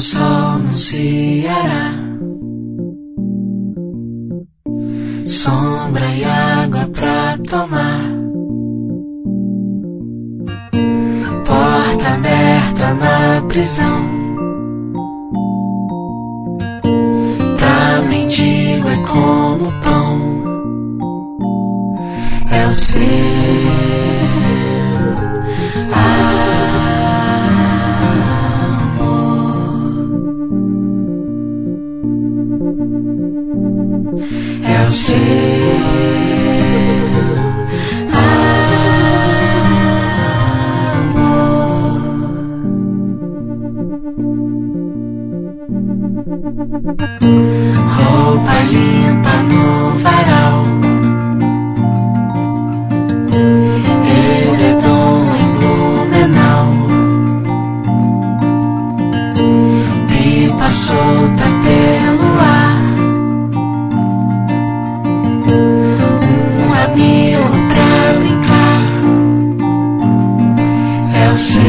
sol no Ceará. Sombra e água pra tomar. Porta aberta na prisão. Pra mendigo é como pão. É o seu amor. É o seu roupa limpa no varal, edredom em Blumenau, pipa solta pelo ar, amigo pra brincar. É o seu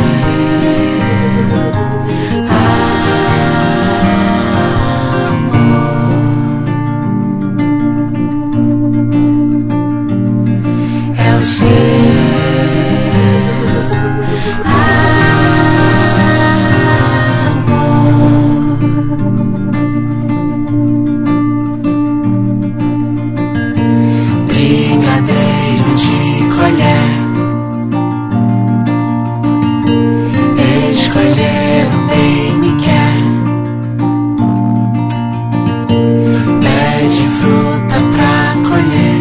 brigadeiro de colher, escolher o bem me quer, pede fruta pra colher,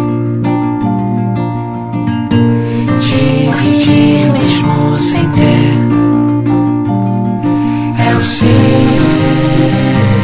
dividir mesmo sem ter. É o seu